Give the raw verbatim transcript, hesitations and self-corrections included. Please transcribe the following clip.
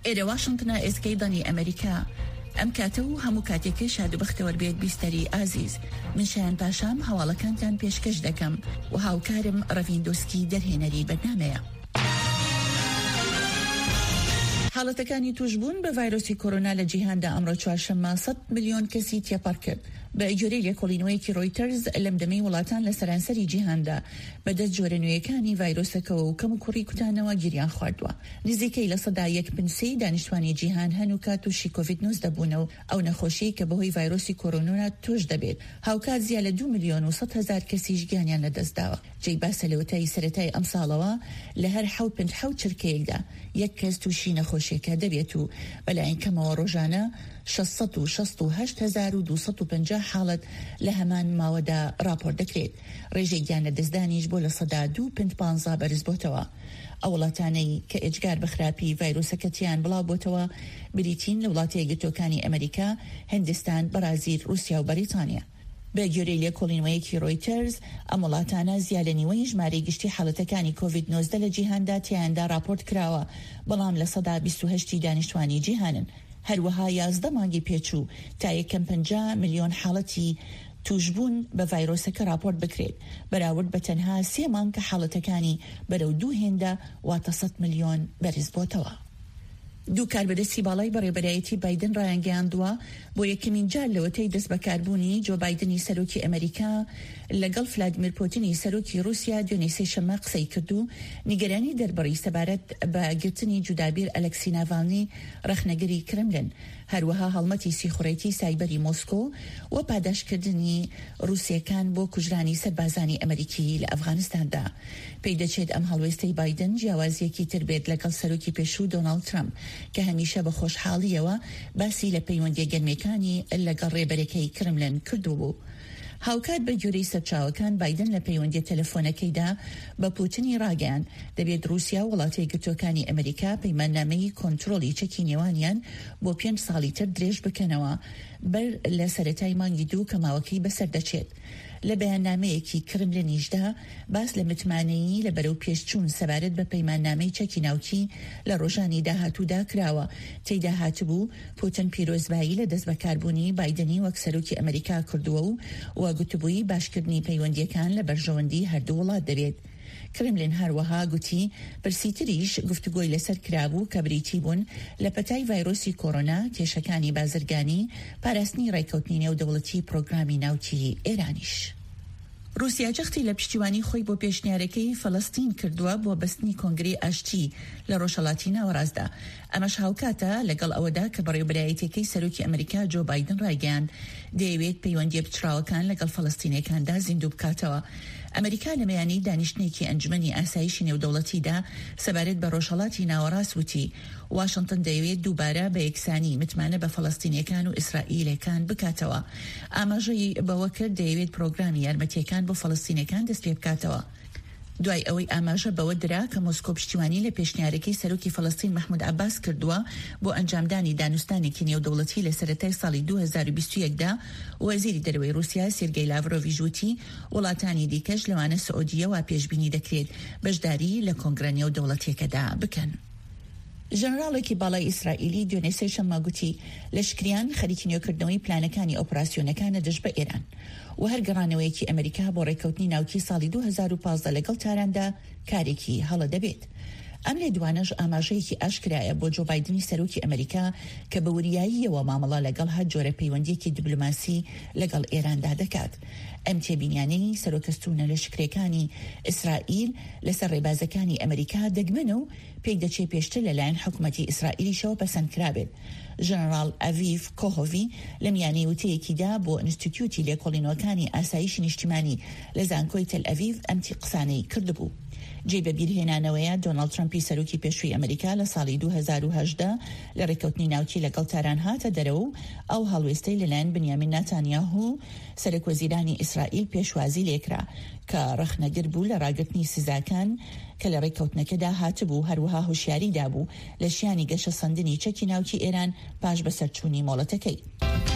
ئێرە واشنگتنە ئێسکەی دەنی ئەمریکا ئەم کاتە و هەموو کاتێکی شاد و بەختەوەر بێت بیستەری ئازیز من شایان پاشام هەواڵەکانتان پێشکەش دەکەم و هاوکارم ڕەڤیندۆسکی دەرهێنەری بەرنامەیە. حاڵەتەکانی توشبوون بە ڤایرۆسی کۆرۆنا لە جیهاندا ئەمڕۆ چوارشەممە سەد ملیۆن کەسی تێپەڕ کرد. بە ئیجۆرەی لێکۆڵینەوەیەکی ڕۆیتەرز لەم دەمەی وڵاتان لە سەرانسەری جیهاندا بەدەست جۆرە نوێیەکانی ڤایرۆسەکەەوە و کەم و کوڕی کوتانەوە گیریان خواردووە. نزیکەی لە سەدا یەک پنسەی دانیشتوانی جیهان هەن و کات و شی کۆڤید نۆزدە بوونەوە ئەو نەخۆشیی کە بەهۆی ڤایرۆسی کۆرۆنا توش دەبێت. هاوکات زیاد لە دو ملیۆن و سەد هەزار کەسیش گیانیان لەدەستداوە. جێی باسە لەوەتای سەرەتای ئەم ساڵەوە لە هەر حەوت پێنج حەوت چرکەیەکدا یەک کەس تووشی نەخۆشیەکە دەبێت و بەلایەن کەمەوە ڕۆژانە شەشسەد و شەست و هەشت هەزار و دووسەد و پەنجا حاڵەت لە هەمان ماوەدا راپۆرت دەکرێت. ڕێژەی گیان لەدەستدانیش بۆ لە سەدا دوو پنت پانزە بەرز بۆتەوە. ئەو وڵاتانەی کە ئێجگار بە خراپی ڤایرۆسەکەتیان بڵاو بۆتەوە بریتین لە وڵاتە یەکگرتووەکانی ئەمریکا، هیندستان، بەرازیل، رووسیا و بەریتانیا. بە گوێرەی لێکۆڵینەوەیەکی ڕۆیتەرز ئەم وڵاتانە زیاد لە نیوەی ژمارەی گشتی حاڵەتەکانی کۆڤید نۆزدە لە جیهاندا تیاندا راپۆرت کراوە، بەڵام لە سەدا بیست و هەشتی دانیشتوانی جیهانن. هەروەها یازدە مانگی پێچوو تا یەکەم پەنجا ملیۆن حاڵەتی توشبوون بە ڤایرۆسەکە راپۆرت بکرێت، بەراورد بە تەنها سێ مانگ کە حاڵەتەکانی بەرەو دوو هێندە واتە سەد ملیۆن بەرز بۆتەوە. دوو کاربەدەستی باڵای بەڕێبەرایەتی بایدن ڕایانگەیاندووە بۆ یەکەمین جار لەوەتەی دەست بەکاربوونی جۆ بایدنی سەرۆکی ئەمریکا لەگەڵ ڤلادیمیر پوتینی سەرۆکی رووسیا دوێنێ سێشەممە قسەی کرد و نیگەرانی دەربڕی سەبارەت بە گرتنی جودابیر ئەلەکسی ناڤالنی ڕەخنەگەری کرملن، هەروەها هەڵمەتی سیخوڕێتی سایبەری مۆسکۆ و پاداشکردنی رووسیەکان بۆ کوژرانی سەربازانی ئەمریکی لە ئەفغانستاندا. پێی دەچێت ئەم هەڵوێستەی بایدن جیاوازیەکی تر بێت لەگەڵ سەرۆکی پێشوو دۆناڵد ترامپ کە هەمیشە بە خۆشحاڵیەوە باسی لە پەیوەندیە گەرمەکانی لەگەڵ ڕێبەرەکەی کرملن کردوبوو. هاوکات بە گوێرەی سەرچاوەکان بایدن لە پەیوەندیە تەلەفۆنەکەیدا بە پوتینی ڕاگەیاند دەبێت رووسیا و وڵاتە یەکگرتووەکانی ئەمریکا پەیماننامەی کۆنتڕۆلی چەکی نێوانیان بۆ پێنج ساڵی تر درێژ بکەنەوە بەر لە سەرەتای مانگی دوو کە ماوەکەی بەسەر دەچێت. لە بەیاننامەیەکی کرملنیشدا باس لە متمانەیی لە بەرەو پێشچوون سەبارەت بە پەیماننامەی چەکی ناوکی لە ڕۆژانی داهاتوودا کراوە. تێیدا هاتبوو پوتین پیرۆزبایی لە دەست بەکاربوونی بایدنی وەک سەرۆکی ئەمریکا کردووە و وەگوتبووی باشکردنی پەیوەندیەکان لە بەرژەوەندی هەردوو وڵات دەبێت. کرملین هەروەها گوتی پرسیتریش گفتوگۆی لەسەر کرابوو کە بریتی بوون لە پەتای ڤایرۆسی کۆرۆنا، کێشەکانی بازرگانی، پاراستنی ڕێکەوتنی نێودەوڵەتی پرۆگرامی ناوکی ئێرانیش. رووسیا جەختی لە پشتیوانی خۆی بۆ پێشنیارەکەی فەڵەستین کردووە بۆ بەستنی کۆنگرەی ئاشتی لە ڕۆژهەڵاتی ناوەڕاستدا. ئەمەش هاوکاتە لەگەڵ ئەوەدا کە بەڕێوەبەرایەتیەکەی سەرۆکی ئەمریکا جۆ بایدن ڕایگەیاند دەیەوێت پەیوەندیە پچراوەکان لەگەڵ فەڵەستینیەکاندا زیندوو بکاتەوە. ئەمریکا لە مەیانی دانیشتنێکی ئەنجومەنی ئاسایشی نێودەوڵەتیدا سەبارەت بە ڕۆژهەڵاتی ناوەڕاست وتی واشنگتن دەیەوێت دووبارە بە یەکسانی متمانە بە فەڵەستینیەکان و ئیسرائیلەکان بکاتەوە. ئاماژەی بەوە کرد دەیەوێت پرۆگرامی یارمەتیەکان بۆ فەڵەستینیەکان دەست پێ بکاتەوە. دوای ئەوەی ئاماژە بەوە درا کە مۆسکۆ پشتیوانی لە پێشنیارەکەی سەرۆکی فەڵەستین مەحمود عەباس کردووە بۆ ئەنجامدانی دانوستانێکی نێودەوڵەتی لە سەرەتای ساڵی دوو هەزار و بیست و یەکدا، وەزیری دەرەوەی رووسیا سێرگەی لاڤرۆڤی ژووتی وڵاتانی دیکەش لەوانە سعودیەوە پێشبینی دەکرێت بەشداری لە کۆنگرە نێودەوڵەتیەکەدا بکەن. ژەنەراڵێکی باڵای ئیسرائیلی دوێنێ سێشەممە گوتی لەشکریان خەریکی نوێکردنەوەی پلانەکانی ئۆپراسیۆنەکانە دەست بە ئێران و هەر گەڕانەوەیەکی ئەمریکا بۆ ڕێکەوتنی ناوکی ساڵی دوو هەزار و پانزدە لەگەڵ تاراندا کارێکی هەڵە دەبێت. ئەم لێ دوانەش ئاماژەیەکی ئاشکرایە بۆ جۆ بایدنی سەرۆکی ئەمریکا کە بە وریاییەوە مامەڵە لەگەڵ هەر جۆرە پەیوەندیەکی دیبلۆماسی لەگەڵ ئێراندا دەکات. ئەم تێبینیانەی سەرۆکەستوونە لە شکرەکانی ئیسرائیل لەسەر ڕێبازەکانی ئەمریکا دەگمەنە و پێی دەچێت پێشتر لەلایەن حکوومەتی ئیسرائیلیشەوە پەسەندکرابێت. ژەنەراڵ ئەڤیڤ کۆهۆڤی لە میانەی وتەیەکیدا بۆ ئینستیتیوتی لێکۆڵینەوەکانی ئاسایشی نیشتیمانی لە زانکۆی تەل ئەڤیڤ ئەم قسانەی کردبوو. جێ بە بیرهێنانەوەیە دۆناڵد ترامپی سەرۆکی پێشووی ئەمریکا لە ساڵی دوو هەزار و هەژدە لە ڕێکەوتنی ناوکی لەگەڵ تاران هاتە دەرەوە و ئەو هەڵوێستەی لەلایەن بنیامین ناتانیاهو سەرۆکوەزیرانی ئیسرائیل پێشوازی لێکرا کە ڕەخنەگر بوو لە ڕاگرتنی سزاکان کە لە ڕێکەوتنەکەدا هاتبوو، هەروەها هوشیاری دابوو لە شیانی گەشە سەندنی چەکی ناوکی ئێران پاش بەسەرچوونی مۆڵەتەکەی.